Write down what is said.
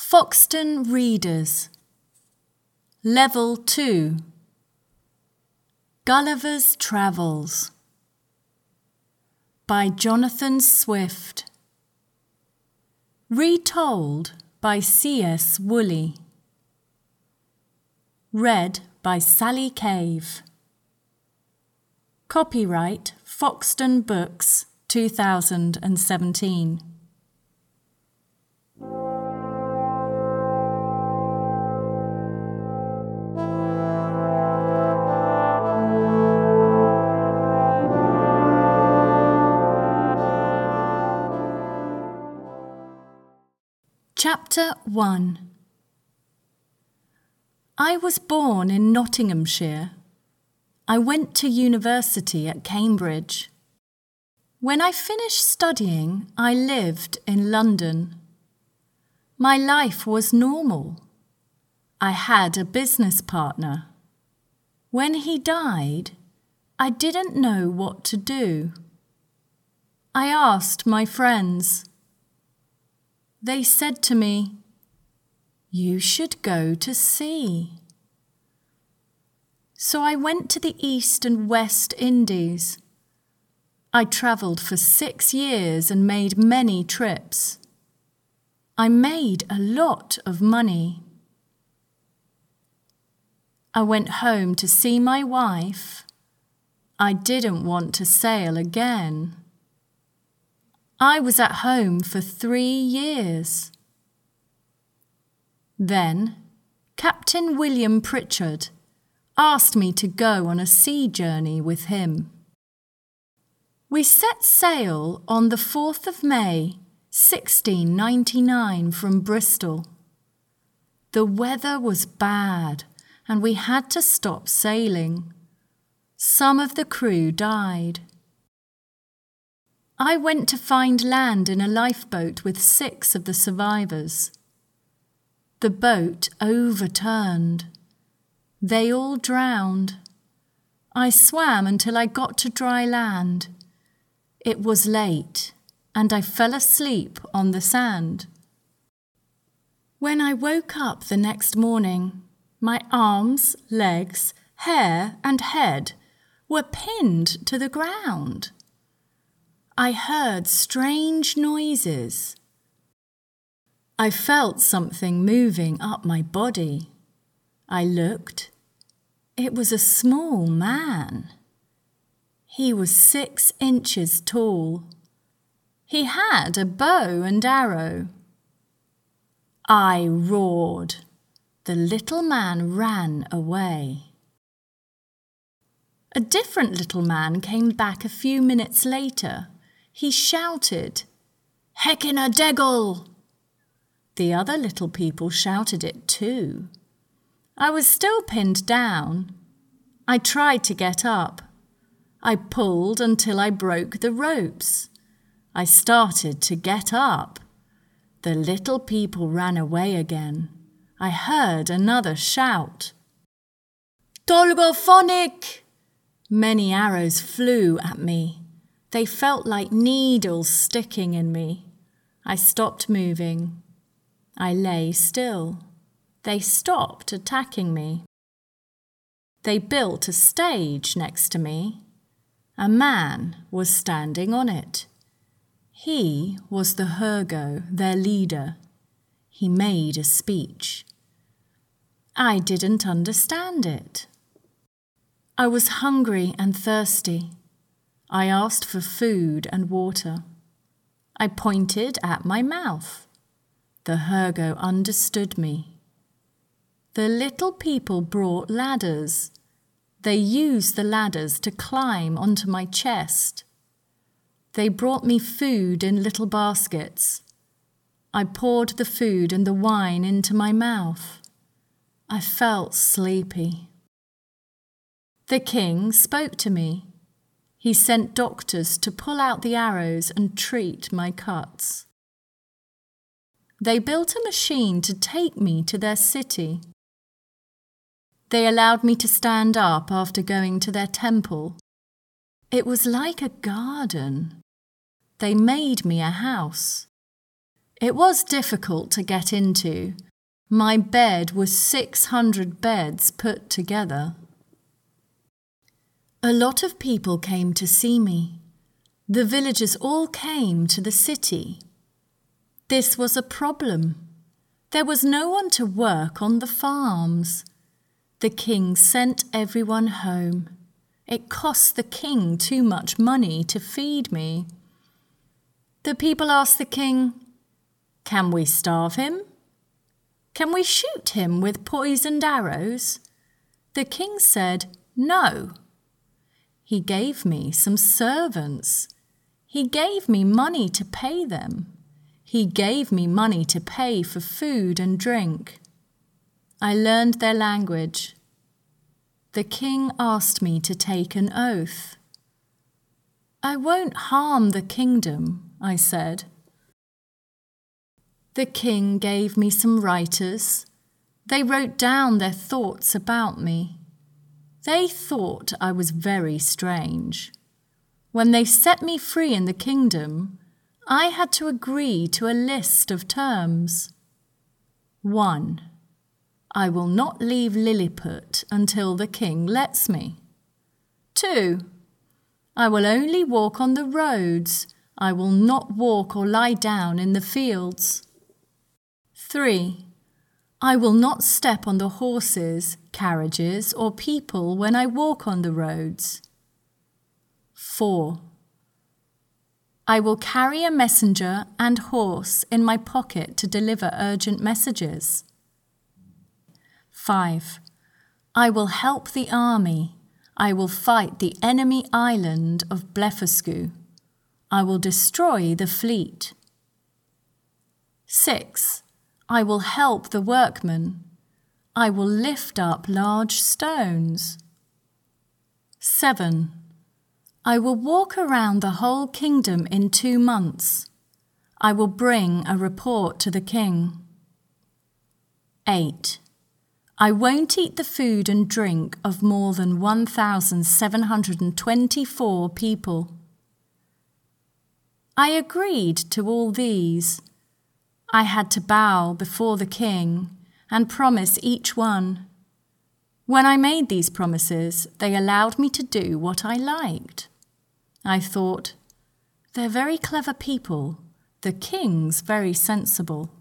Foxton Readers Level 2 Gulliver's Travels by Jonathan Swift. Retold by C.S. Woolley. Read by Sally Cave. Copyright Foxton Books 2017. Chapter 1. I was born in Nottinghamshire. I went to university at Cambridge. When I finished studying, I lived in London. My life was normal. I had a business partner. When he died, I didn't know what to do. I asked my friends. They said to me, "You should go to sea." So I went to the East and West Indies. I travelled for 6 years and made many trips. I made a lot of money. I went home to see my wife. I didn't want to sail again. I was at home for 3 years. Then Captain William Pritchard asked me to go on a sea journey with him. We set sail on the 4th of May, 1699 from Bristol. The weather was bad and we had to stop sailing. Some of the crew died. I went to find land in a lifeboat with 6 of the survivors. The boat overturned. They all drowned. I swam until I got to dry land. It was late, and I fell asleep on the sand. When I woke up the next morning, my arms, legs, hair, and head were pinned to the ground. I heard strange noises. I felt something moving up my body. I looked. It was a small man. He was 6 inches tall. He had a bow and arrow. I roared. The little man ran away. A different little man came back a few minutes later. He shouted, "Heckin' a deggle!" The other little people shouted it too. I was still pinned down. I tried to get up. I pulled until I broke the ropes. I started to get up. The little people ran away again. I heard another shout. "Dolgophonic!" Many arrows flew at me. They felt like needles sticking in me. I stopped moving. I lay still. They stopped attacking me. They built a stage next to me. A man was standing on it. He was the Hergo, their leader. He made a speech. I didn't understand it. I was hungry and thirsty. I asked for food and water. I pointed at my mouth. The Hergo understood me. The little people brought ladders. They used the ladders to climb onto my chest. They brought me food in little baskets. I poured the food and the wine into my mouth. I felt sleepy. The king spoke to me. He sent doctors to pull out the arrows and treat my cuts. They built a machine to take me to their city. They allowed me to stand up after going to their temple. It was like a garden. They made me a house. It was difficult to get into. My bed was 600 beds put together. A lot of people came to see me. The villagers all came to the city. This was a problem. There was no one to work on the farms. The king sent everyone home. It cost the king too much money to feed me. The people asked the king, "Can we starve him? Can we shoot him with poisoned arrows?" The king said, "No." He gave me some servants. He gave me money to pay them. He gave me money to pay for food and drink. I learned their language. The king asked me to take an oath. "I won't harm the kingdom," I said. The king gave me some writers. They wrote down their thoughts about me. They thought I was very strange. When they set me free in the kingdom, I had to agree to a list of terms. 1. I will not leave Lilliput until the king lets me. 2. I will only walk on the roads. I will not walk or lie down in the fields. 3. I will not step on the horses, carriages, or people when I walk on the roads. 4. I will carry a messenger and horse in my pocket to deliver urgent messages. 5. I will help the army. I will fight the enemy island of Blefuscu. I will destroy the fleet. 6. I will help the workmen. I will lift up large stones. 7. I will walk around the whole kingdom in 2 months. I will bring a report to the king. 8. I won't eat the food and drink of more than 1,724 people. I agreed to all these. I had to bow before the king and promise each one. When I made these promises, they allowed me to do what I liked. I thought, they're very clever people. The king's very sensible.